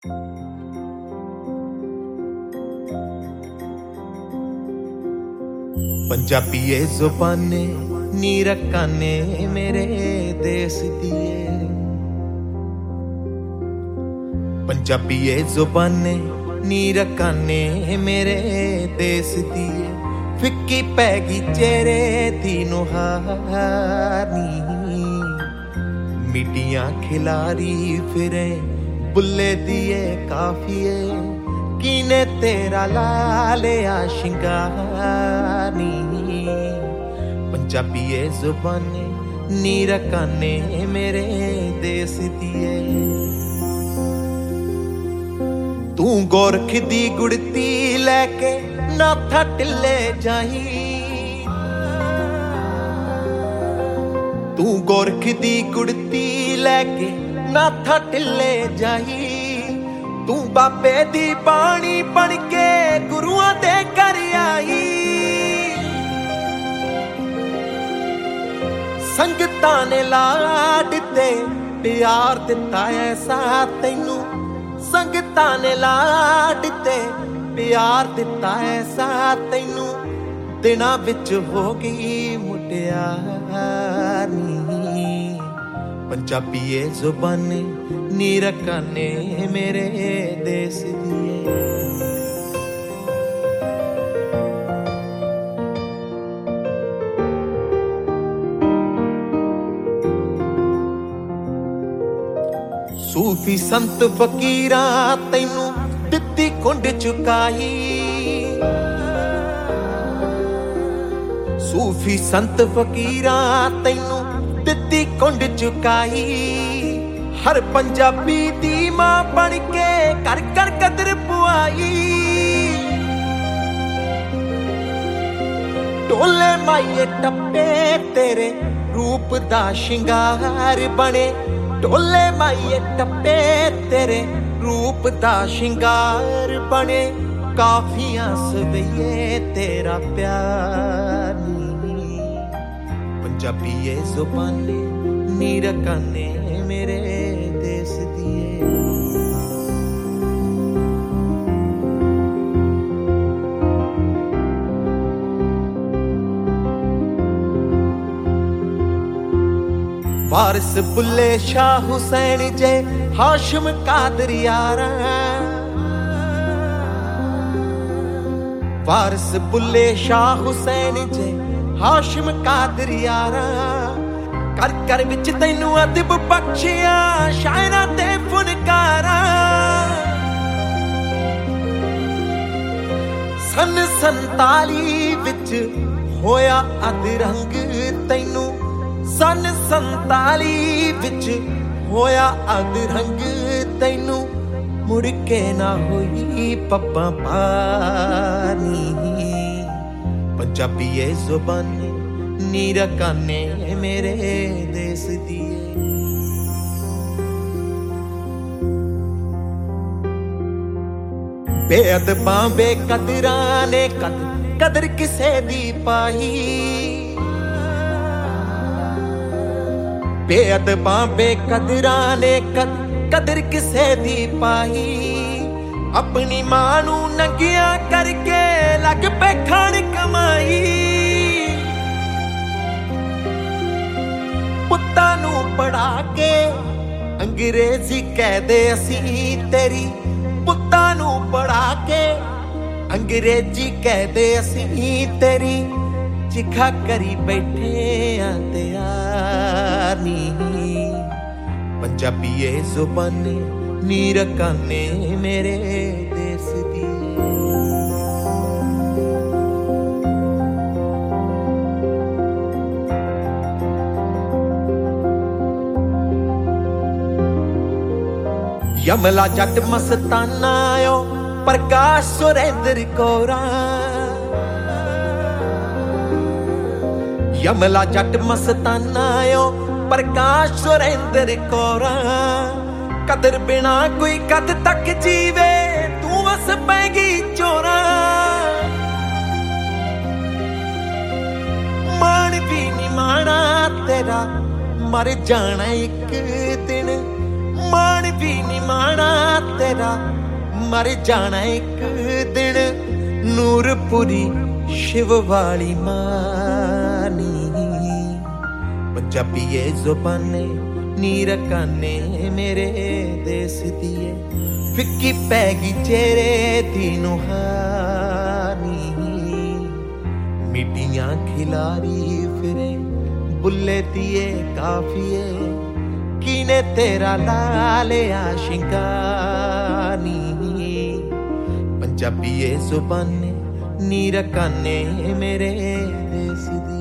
पंजाबी ए जुबाने नी रकाने मेरे देश दिए। पंजाबी ए जुबाने नी रकाने मेरे देश दिए। फिक्की पैगी चेहरे दी नुहारनी, मिटियां खिलारी फिरे बुल्ले दिए काफिए। किने तेरा लालिया शिंगारनी, पंजाबी ए जुबाने नी रकाने मेरे देश दिए। तू गोरख दी गुड़ती लैके नाथा टिल्ले जाही, तू गोरख दी गुड़ती लैके नाथा टिल्ले जाही। तू बाबे दी बाणी बन के गुरुआं दे घर आई। संगतां ने लाड ते प्यार दिता ऐसा तैनू, संगतां ने लाड ते प्यार दिता ऐसा तैनू। दिनां विच हो गई मुटियारनी, पंजाबी ए जुबाने नी रकाने मेरे देश दिए। सूफी संत फकीरा तैनू दित्ती कुंड चुकाई। सूफी संत फकीरा तैनू दित्ती कुंड चुकाई। हर पंजाबी दी मां बन के कर कर कदर पुआई। ढोले माइये टप्पे तेरे रूप दा शिंगार बने। ढोले माइये टप्पे तेरे रूप दा शिंगार बने। काफियां सवैये तेरा प्यार नी, पंजाबी ए जुबाने नी रकाने मेरे देश दिए। वारिस बुल्ले शाह हुसैन जे हाशिम कादर यारा। वारिस बुल्ले शाह हुसैन जे हाशिम कादर यारा। कर कर विच तैनू अदब बख्शिया शायरा ते फुनकारा। सन 47 विच होया अदरंग तैनू। सन 47 विच होया अदरंग तैनू। मुड़ के ना होई पप्पा पानी, पंजाबी ए जुबाने नी रकाने मेरे देश दिए। बेअदबां बेकदरां ने कदर किसे दी पाई। बेअदबां बेकदरां ने कदर किसे दी पाई। अपनी मां नू नंगिया करके लग पे खान कमाई। पुत्तां नू पढ़ा के अंग्रेजी कह दे असी तेरी। पुत्तां नू पढ़ा के अंग्रेजी कह दे असी तेरी। चिखा करी बैठे आ तैयार नी, पंजाबी ए जुबाने नी रकाने मेरे देश दिए। यमला जट मस्ताना ओ प्रकाश सुरेंद्र कौरा। यमला जट मस्ताना ओ प्रकाश सुरेंद्र कौरा। कदर बिना कोई कद तक जीवे तू वस पैगी चोरा। मान भी नी माना तेरा मर जाना एक दिन। मान भी नी माना तेरा मर जाना एक दिन नूरपुरी शिव वाली मानी पंजाबी ये जुबाने नीर काने मेरे देश दिए फिक्की पैगी चेहरे तीनों हानी मिट्टियां खिलारी फिरे बुल्ले दिए काफिए किने तेरा लालिया शिंगानी पंजाबी ये जुबाने नीर काने मेरे देश दी